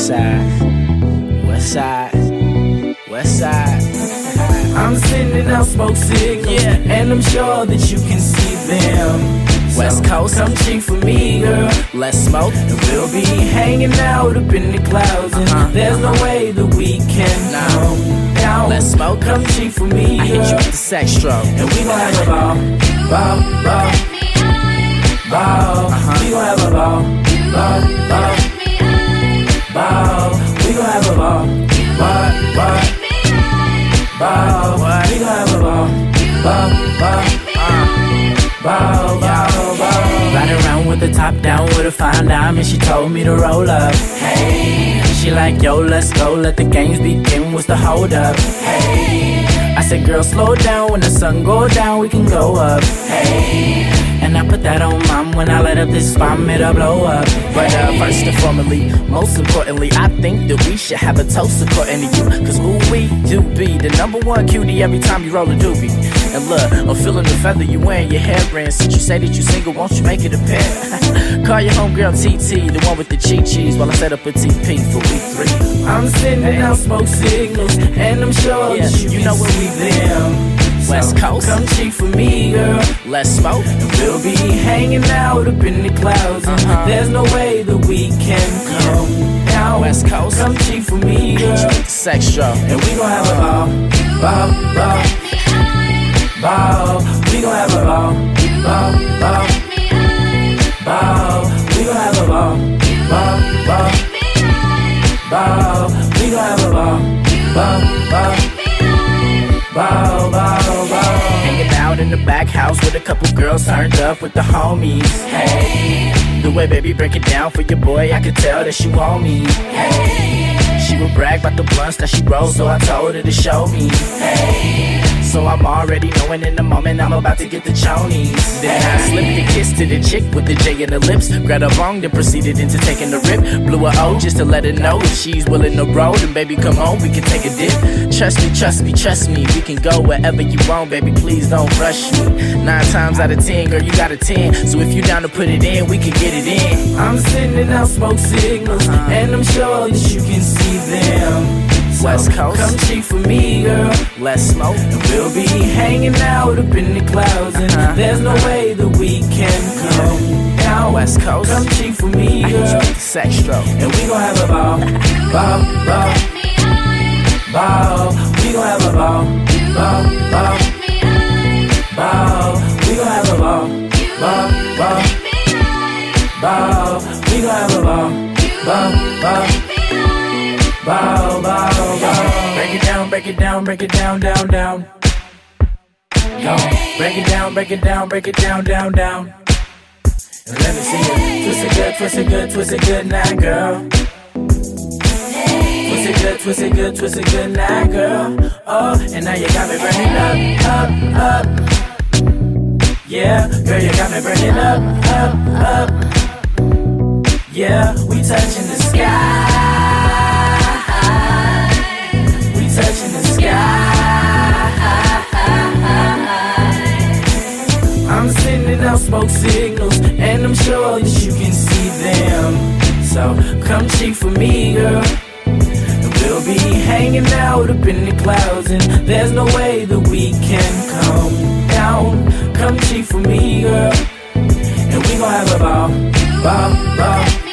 West side, west side, west side. I'm sending out smoke signals, and I'm sure that you can see them. West Coast, come cheap for me, girl. Let's smoke. And we'll be hanging out up in the clouds, and there's no way that we can come down. Let's smoke. Come cheap for me, I girl. hit you with the sex stroke, and we gon' have a ball, ball, ball, ball. We gon' have a ball, ball, ball, ball. We gon' have a ball, ball, ball, ball. We gon' have a ball, ball, ball, ball, ball, ball. Riding around with the top down with a fine diamond. She told me to roll up. Hey, she like, yo, let's go, let the games begin. What's the hold up? Hey, I said, girl, slow down. When the sun go down, we can go up. Hey, and I put that on mom. When I light up this bomb, it'll blow up. But first and formally, most importantly, I think that we should have a toast according to you. Cause who we do be the #1 cutie every time you roll a doobie. And look, I'm feeling the feather you wearing your hairband. Since you say that you single, won't you make it a pair? Call your homegirl TT, the one with the cheat cheese, while I set up a TP for week 3. I'm sending out smoke signals, and I'm sure that you know where we them. West Coast, come cheap for me, girl. Let's smoke. And we'll be hanging out up in the clouds, and there's no way that we can come down. West Coast, come cheap for me, girl. Sex stroke, and we gon' have a ball, ball, ball, ball. We gon' have a ball, ball, ball, ball. We gon' have a ball, ball, ball, ball. We gon' have a ball, ball, ball, ball, ball, ball. Hanging out in the back house with a couple girls turned up with the homies. Hey, the way baby break it down for your boy, I could tell that she want me. Hey, she would brag about the blunts that she rolled, so I told her to show me. Hey, so I'm already knowing in the moment I'm about to get the chonies. Then I slipped a kiss to the chick with the J in the lips. Grabbed her bong, then proceeded into taking the rip. Blew her O just to let her know if she's willing to roll. Then baby, come on, we can take a dip. Trust me, trust me, trust me. We can go wherever you want, baby, please don't rush me. 9 times out of 10, girl, you got a 10. So if you down to put it in, we can get it in. I'm sending out smoke signals, and I'm sure that you can see them. West Coast, come cheap for me, girl. Let's smoke. And we'll be hanging out up in the clouds, and there's no way that we can come down. West Coast, come cheap for me, girl. I hit you with the sex stroke, and we gon' have a ball, ball, ball, ball. We gon' have a ball, ball, ball, ball. We gon' have a ball, ball, ball, ball. We gon' have a ball, ball, ball. Bow, bow, bow. Break it down, break it down, break it down, down, down. Go. Break it down, break it down, break it down, down, down. And let me see it. Twist it good, twist it good, twist it good now, girl. Twist it good, twist it good, twist it good now, girl. Oh, and now you got me burning up, up, up. Yeah, girl, you got me burning up, up. Yeah, we touching the sky. Touching the sky. I'm sending out smoke signals, and I'm sure that you can see them. So come cheap for me, girl. And we'll be hanging out up in the clouds, and there's no way that we can come down. Come cheap for me, girl. And we gon' have a ball, ball, ball.